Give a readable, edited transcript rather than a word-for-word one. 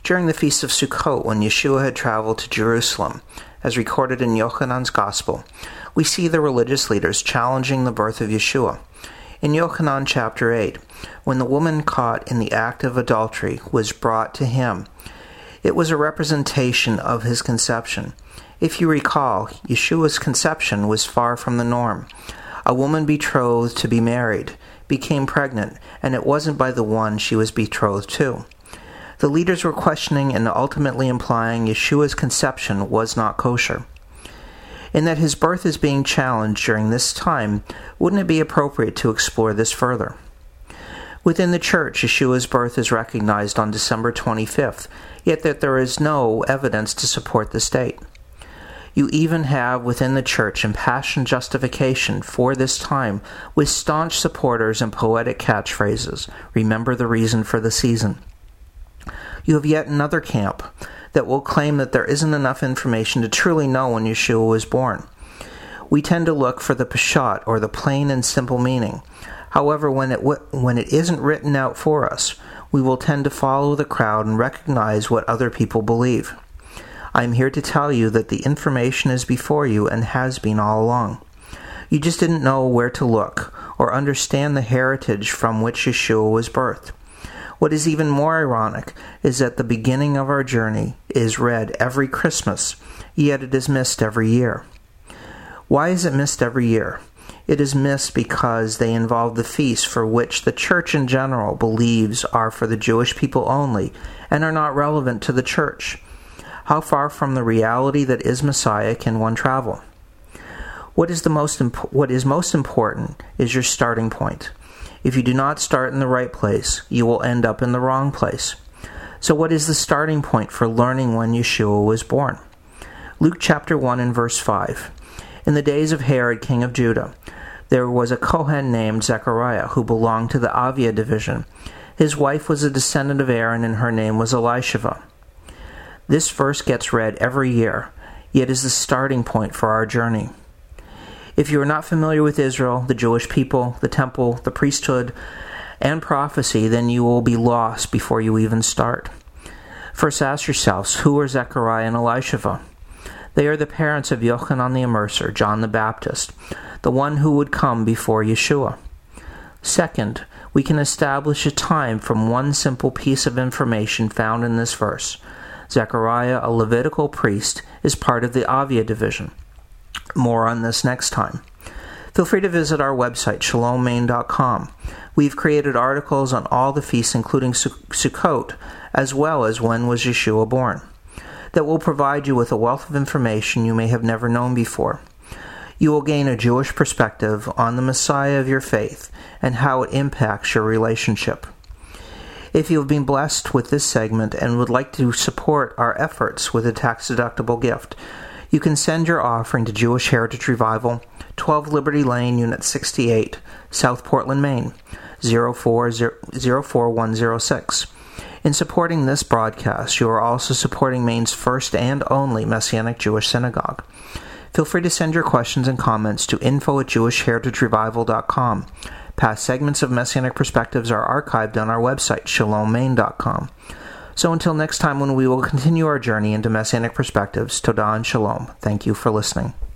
During the Feast of Sukkot, when Yeshua had traveled to Jerusalem, as recorded in Yochanan's Gospel, we see the religious leaders challenging the birth of Yeshua. In Yochanan chapter 8, when the woman caught in the act of adultery was brought to him, it was a representation of his conception. If you recall, Yeshua's conception was far from the norm. A woman betrothed to be married became pregnant, and it wasn't by the one she was betrothed to. The leaders were questioning and ultimately implying Yeshua's conception was not kosher. In that his birth is being challenged during this time, wouldn't it be appropriate to explore this further? Within the church, Yeshua's birth is recognized on December 25th, yet that there is no evidence to support this date. You even have within the church impassioned justification for this time with staunch supporters and poetic catchphrases, "Remember the reason for the season." You have yet another camp that will claim that there isn't enough information to truly know when Yeshua was born. We tend to look for the Peshat, or the plain and simple meaning. However, when it isn't written out for us, we will tend to follow the crowd and recognize what other people believe. I am here to tell you that the information is before you and has been all along. You just didn't know where to look or understand the heritage from which Yeshua was birthed. What is even more ironic is that the beginning of our journey is read every Christmas, yet it is missed every year. Why is it missed every year? It is missed because they involve the feasts for which the church in general believes are for the Jewish people only and are not relevant to the church. How far from the reality that is Messiah can one travel? What is most important is your starting point. If you do not start in the right place, you will end up in the wrong place. So what is the starting point for learning when Yeshua was born? Luke chapter 1 and verse 5. In the days of Herod, king of Judah, there was a Kohen named Zechariah who belonged to the Avia division. His wife was a descendant of Aaron, and her name was Elisheva. This verse gets read every year, yet is the starting point for our journey. If you are not familiar with Israel, the Jewish people, the temple, the priesthood, and prophecy, then you will be lost before you even start. First ask yourselves, who are Zechariah and Elisheva? They are the parents of Yochanan the Immerser, John the Baptist, the one who would come before Yeshua. Second, we can establish a time from one simple piece of information found in this verse. Zechariah, a Levitical priest, is part of the Avia division. More on this next time. Feel free to visit our website, shalommaine.com. We've created articles on all the feasts, including Sukkot, as well as when was Yeshua born, that will provide you with a wealth of information you may have never known before. You will gain a Jewish perspective on the Messiah of your faith and how it impacts your relationship. If you have been blessed with this segment and would like to support our efforts with a tax-deductible gift, you can send your offering to Jewish Heritage Revival, 12 Liberty Lane, Unit 68, South Portland, Maine, 04106. In supporting this broadcast, you are also supporting Maine's first and only Messianic Jewish synagogue. Feel free to send your questions and comments to info@jewishheritagerevival.com. Past segments of Messianic Perspectives are archived on our website, shalommaine.com. So until next time, when we will continue our journey into Messianic Perspectives, Todah and Shalom. Thank you for listening.